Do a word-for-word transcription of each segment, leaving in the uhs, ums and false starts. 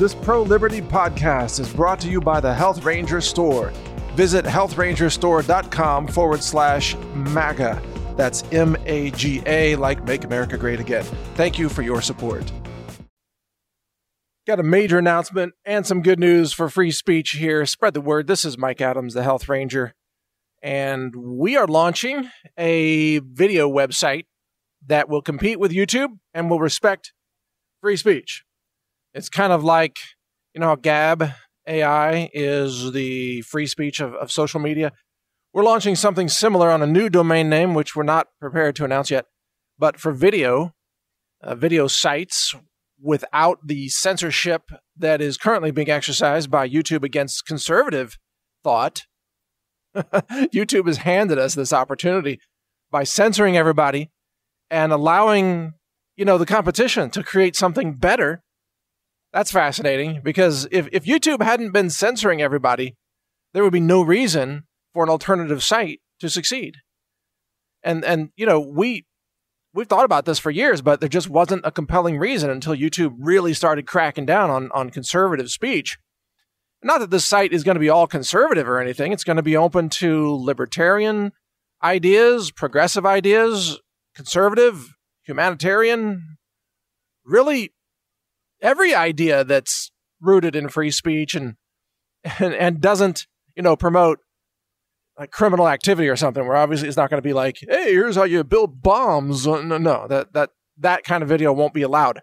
This pro-liberty podcast is brought to you by the Health Ranger Store. Visit healthrangerstore.com forward slash MAGA. That's M A G A, like Make America Great Again. Thank you for your support. Got a major announcement and some good news for free speech here. Spread the word. This is Mike Adams, the Health Ranger, and we are launching a video website that will compete with YouTube and will respect free speech. It's kind of like, you know, how Gab A I is the free speech of, of social media. We're launching something similar on a new domain name, which we're not prepared to announce yet, but for video, uh, video sites without the censorship that is currently being exercised by YouTube against conservative thought. YouTube has handed us this opportunity by censoring everybody and allowing, you know, the competition to create something better. That's fascinating, because if, if YouTube hadn't been censoring everybody, there would be no reason for an alternative site to succeed. And, and you know, we, we've thought about this for years, but there just wasn't a compelling reason until YouTube really started cracking down on, on conservative speech. Not that this site is going to be all conservative or anything. It's going to be open to libertarian ideas, progressive ideas, conservative, humanitarian, really every idea that's rooted in free speech and, and and doesn't, you know, promote like criminal activity or something, where obviously it's not going to be like, hey, here's how you build bombs. No, no, that that that kind of video won't be allowed.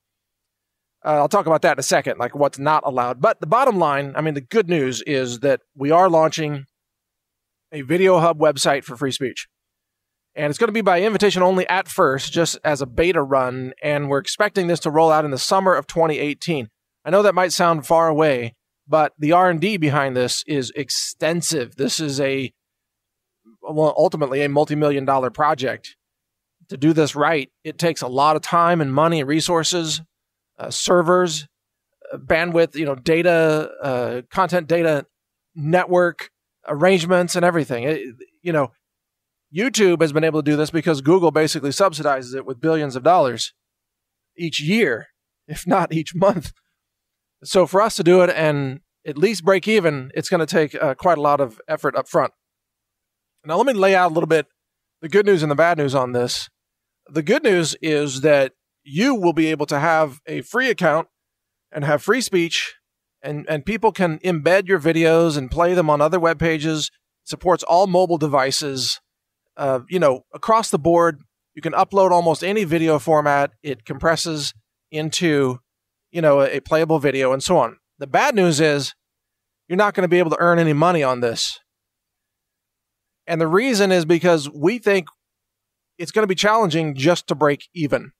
Uh, I'll talk about that in a second, like what's not allowed. But the bottom line, I mean, the good news is that we are launching a Video Hub website for free speech. And it's going to be by invitation only at first, just as a beta run, and we're expecting this to roll out in the summer of twenty eighteen. I know that might sound far away, but the R and D behind this is extensive. This is a, well, ultimately a multi-million dollar project. To do this right, it takes a lot of time and money and resources, uh, servers, uh, bandwidth, you know, data, uh, content data, network arrangements, and everything. It, you know, YouTube has been able to do this because Google basically subsidizes it with billions of dollars each year, if not each month. So for us to do it and at least break even, it's going to take uh, quite a lot of effort up front. Now, let me lay out a little bit the good news and the bad news on this. The good news is that you will be able to have a free account and have free speech, and, and people can embed your videos and play them on other web pages. It supports all mobile devices. Uh, you know, across the board, you can upload almost any video format. It compresses into, you know, a, a playable video and so on. The bad news is you're not going to be able to earn any money on this. And the reason is because we think it's going to be challenging just to break even.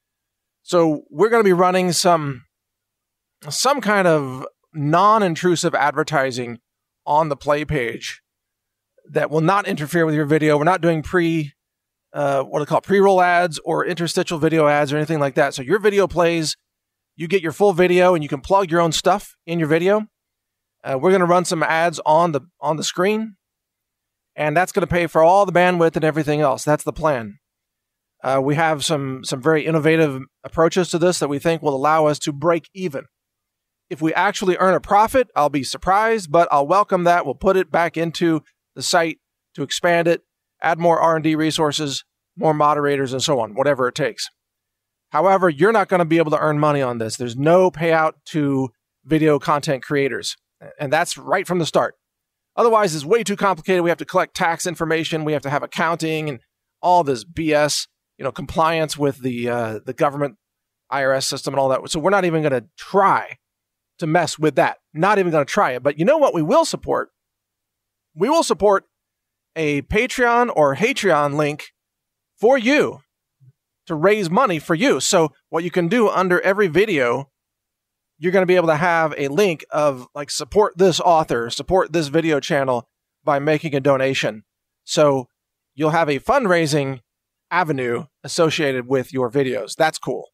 So we're going to be running some, some kind of non-intrusive advertising on the play page that will not interfere with your video. We're not doing pre, uh, what do they call it, pre-roll ads or interstitial video ads or anything like that. So your video plays, you get your full video, and you can plug your own stuff in your video. Uh, we're going to run some ads on the on the screen, and that's going to pay for all the bandwidth and everything else. That's the plan. Uh, we have some some very innovative approaches to this that we think will allow us to break even. If we actually earn a profit, I'll be surprised, but I'll welcome that. We'll put it back into the site to expand it, add more R and D resources, more moderators, and so on, whatever it takes. However, you're not going to be able to earn money on this. There's no payout to video content creators, and that's right from the start. Otherwise, it's way too complicated. We have to collect tax information. We have to have accounting and all this B S, you know, compliance with the uh, the government I R S system and all that. So we're not even going to try to mess with that. Not even going to try it. But you know what we will support? We will support a Patreon or Hatreon link for you to raise money for you. So what you can do under every video, you're going to be able to have a link of like, support this author, support this video channel by making a donation. So you'll have a fundraising avenue associated with your videos. That's cool.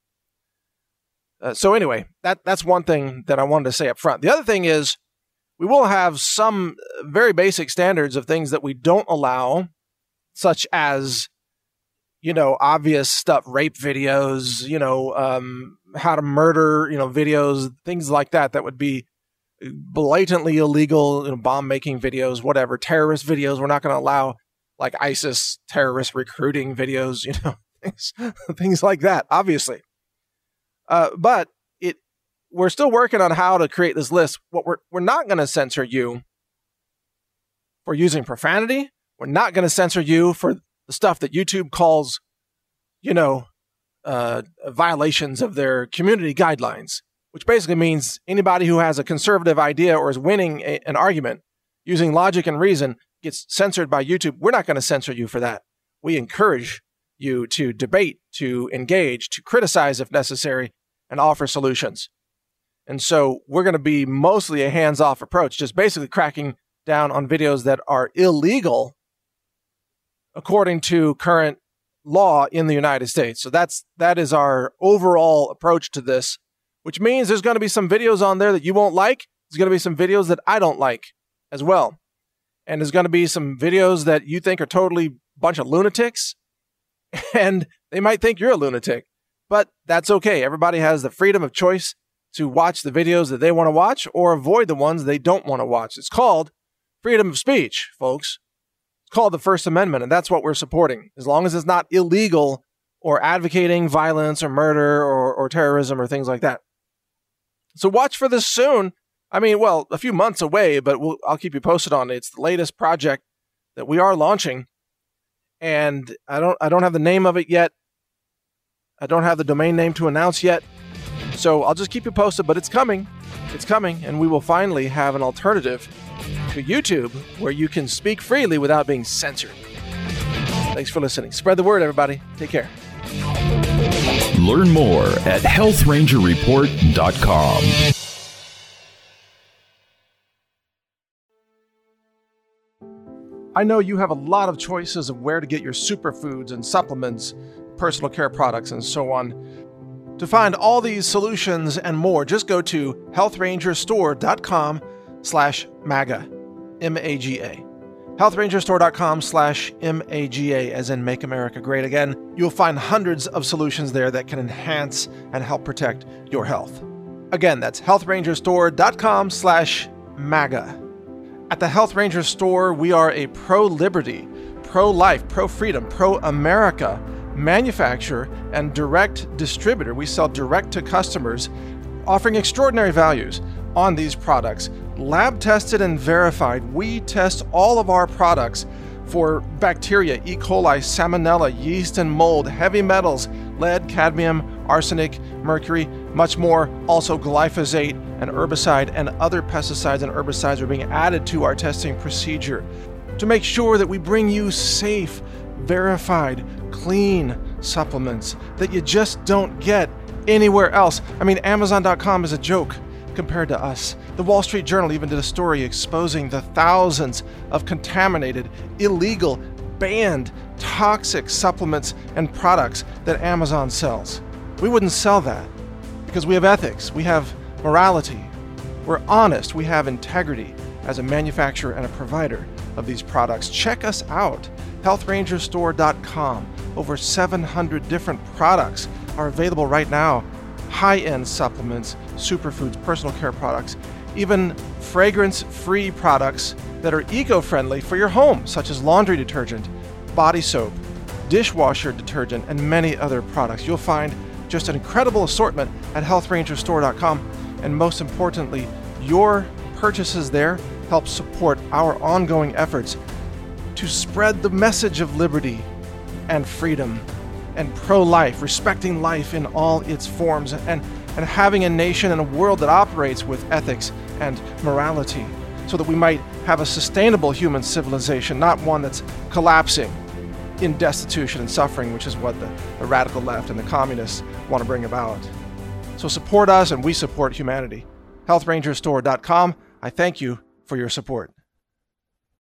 Uh, so anyway, that that's one thing that I wanted to say up front. The other thing is we will have some very basic standards of things that we don't allow, such as, you know, obvious stuff, rape videos, you know, um, how to murder, you know, videos, things like that, that would be blatantly illegal, you know, bomb making videos, whatever, terrorist videos. We're not going to allow like ISIS terrorist recruiting videos, you know, things, things like that, obviously. Uh, but it, we're still working on how to create this list. What we're, we're not going to censor you for using profanity. We're not going to censor you for the stuff that YouTube calls, you know, uh, violations of their community guidelines, which basically means anybody who has a conservative idea or is winning a, an argument using logic and reason gets censored by YouTube. We're not going to censor you for that. We encourage you to debate, to engage, to criticize if necessary, and offer solutions. And so we're going to be mostly a hands-off approach, just basically cracking down on videos that are illegal according to current law in the United States. So that's that is our overall approach to this, which means there's going to be some videos on there that you won't like. There's going to be some videos that I don't like as well. And there's going to be some videos that you think are totally a bunch of lunatics, and they might think you're a lunatic. But that's okay. Everybody has the freedom of choice to watch the videos that they want to watch or avoid the ones they don't want to watch. It's called freedom of speech, folks. It's called the First Amendment, and that's what we're supporting. As long as it's not illegal or advocating violence or murder or, or terrorism or things like that. So watch for this soon. I mean, well, a few months away, but we'll, I'll keep you posted on it. It's the latest project that we are launching, and I don't I don't have the name of it yet. I don't have the domain name to announce yet, so I'll just keep you posted, but it's coming. It's coming, and we will finally have an alternative to YouTube where you can speak freely without being censored. Thanks for listening. Spread the word, everybody. Take care. Learn more at health ranger report dot com. I know you have a lot of choices of where to get your superfoods and supplements, personal care products, and so on. To find all these solutions and more, just go to health ranger store dot com slash MAGA, M A G A. health ranger store dot com slash M A G A, as in Make America Great Again. You'll find hundreds of solutions there that can enhance and help protect your health. Again, that's health ranger store dot com slash MAGA. At the Health Ranger Store, we are a pro-liberty, pro-life, pro-freedom, pro-America manufacturer and direct distributor. We sell direct to customers, offering extraordinary values on these products. Lab tested and verified. We test all of our products for bacteria, E. coli, salmonella, yeast and mold, heavy metals, lead, cadmium, arsenic, mercury, much more. Also glyphosate, and herbicide and other pesticides and herbicides are being added to our testing procedure to make sure that we bring you safe, verified, clean supplements that you just don't get anywhere else. I mean, Amazon dot com is a joke compared to us. The Wall Street Journal even did a story exposing the thousands of contaminated, illegal, banned, toxic supplements and products that Amazon sells. We wouldn't sell that because we have ethics, we have morality, we're honest, we have integrity as a manufacturer and a provider of these products. Check us out, health ranger store dot com. Over seven hundred different products are available right now. High-end supplements, superfoods, personal care products, even fragrance-free products that are eco-friendly for your home, such as laundry detergent, body soap, dishwasher detergent, and many other products. You'll find just an incredible assortment at health ranger store dot com. And most importantly, your purchases there help support our ongoing efforts to spread the message of liberty and freedom and pro-life, respecting life in all its forms, and, and having a nation and a world that operates with ethics and morality so that we might have a sustainable human civilization, not one that's collapsing in destitution and suffering, which is what the, the radical left and the communists want to bring about. So support us and we support humanity. health ranger store dot com. I thank you for your support.